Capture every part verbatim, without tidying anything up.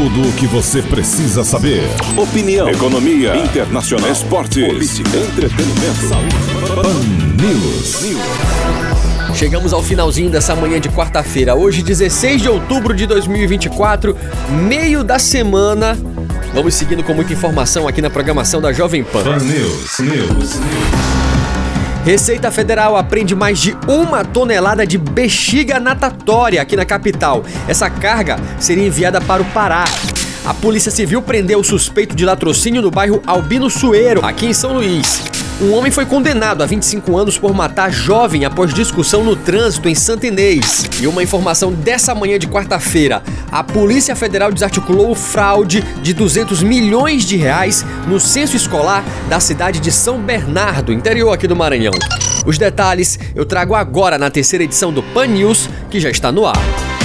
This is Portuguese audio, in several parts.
Tudo o que você precisa saber. Opinião, economia, internacional, esportes, política, entretenimento, saúde. Pan News. Chegamos ao finalzinho dessa manhã de quarta-feira, hoje dezesseis de outubro de dois mil e vinte e quatro, meio da semana. Vamos seguindo com muita informação aqui na programação da Jovem Pan. Pan News, News. Receita Federal apreende mais de uma tonelada de bexiga natatória aqui na capital. Essa carga seria enviada para o Pará. A Polícia Civil prendeu o suspeito de latrocínio no bairro Albino Sueiro, aqui em São Luís. Um homem foi condenado a vinte e cinco anos por matar jovem após discussão no trânsito em Santa Inês. E uma informação dessa manhã de quarta-feira: a Polícia Federal desarticulou fraude de duzentos milhões de reais no censo escolar da cidade de São Bernardo, interior aqui do Maranhão. Os detalhes eu trago agora na terceira edição do Pan News, que já está no ar.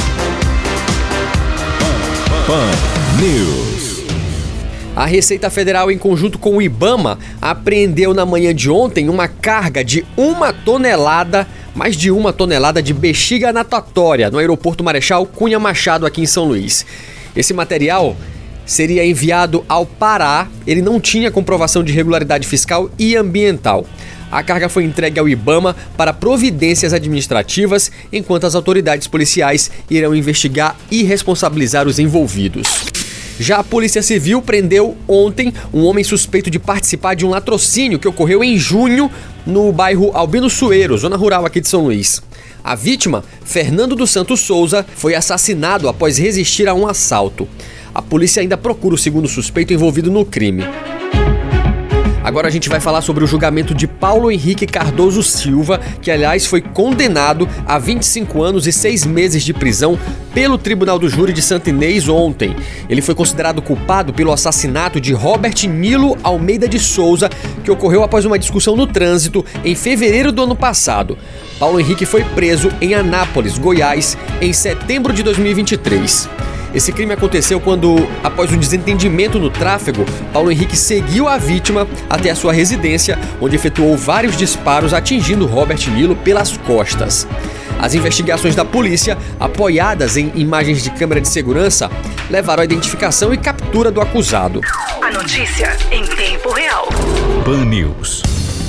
Pan News. A Receita Federal, em conjunto com o IBAMA, apreendeu na manhã de ontem uma carga de uma tonelada, mais de uma tonelada de bexiga natatória no aeroporto Marechal Cunha Machado, aqui em São Luís. Esse material seria enviado ao Pará. Ele não tinha comprovação de regularidade fiscal e ambiental. A carga foi entregue ao IBAMA para providências administrativas, enquanto as autoridades policiais irão investigar e responsabilizar os envolvidos. Já a Polícia Civil prendeu ontem um homem suspeito de participar de um latrocínio que ocorreu em junho no bairro Albino Sueiro, zona rural aqui de São Luís. A vítima, Fernando dos Santos Souza, foi assassinado após resistir a um assalto. A polícia ainda procura o segundo suspeito envolvido no crime. Agora a gente vai falar sobre o julgamento de Paulo Henrique Cardoso Silva, que aliás foi condenado a vinte e cinco anos e seis meses de prisão pelo Tribunal do Júri de Santa Inês ontem. Ele foi considerado culpado pelo assassinato de Robert Nilo Almeida de Souza, que ocorreu após uma discussão no trânsito em fevereiro do ano passado. Paulo Henrique foi preso em Anápolis, Goiás, em setembro de dois mil e vinte e três. Esse crime aconteceu quando, após um desentendimento no tráfego, Paulo Henrique seguiu a vítima até a sua residência, onde efetuou vários disparos atingindo Robert Nilo pelas costas. As investigações da polícia, apoiadas em imagens de câmera de segurança, levaram à identificação e captura do acusado. A notícia em tempo real. Pan News.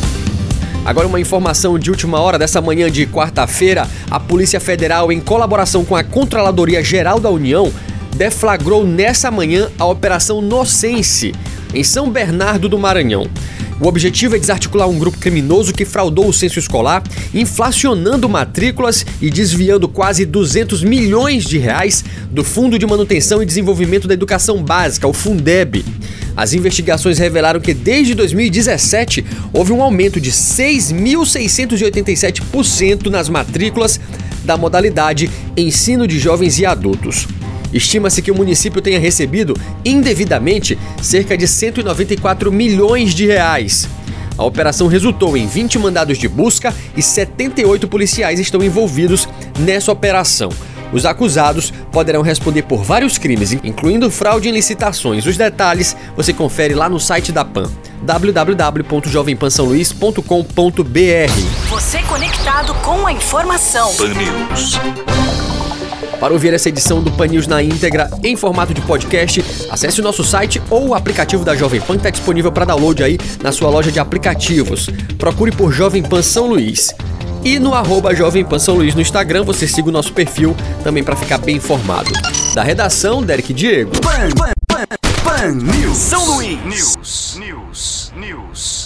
Agora uma informação de última hora dessa manhã de quarta-feira: a Polícia Federal, em colaboração com a Controladoria Geral da União, deflagrou nessa manhã a Operação Nocense, em São Bernardo do Maranhão. O objetivo é desarticular um grupo criminoso que fraudou o censo escolar, inflacionando matrículas e desviando quase duzentos milhões de reais do Fundo de Manutenção e Desenvolvimento da Educação Básica, o Fundeb. As investigações revelaram que desde dois mil e dezessete houve um aumento de seis mil seiscentos e oitenta e sete por cento nas matrículas da modalidade Ensino de Jovens e Adultos. Estima-se que o município tenha recebido indevidamente cerca de cento e noventa e quatro milhões de reais. A operação resultou em vinte mandados de busca e setenta e oito policiais estão envolvidos nessa operação. Os acusados poderão responder por vários crimes, incluindo fraude em licitações. Os detalhes você confere lá no site da Pan, w w w ponto jovem pan são luís ponto com ponto b r. Você conectado com a informação. Pan News. Para ouvir essa edição do Pan News na íntegra, em formato de podcast, acesse o nosso site ou o aplicativo da Jovem Pan, que está disponível para download aí na sua loja de aplicativos. Procure por Jovem Pan São Luís. E no arroba Jovem Pan São Luís no Instagram, você siga o nosso perfil também para ficar bem informado. Da redação, Derek Diego. Pan, Pan, Pan, Pan News. São Luís. News. News. News.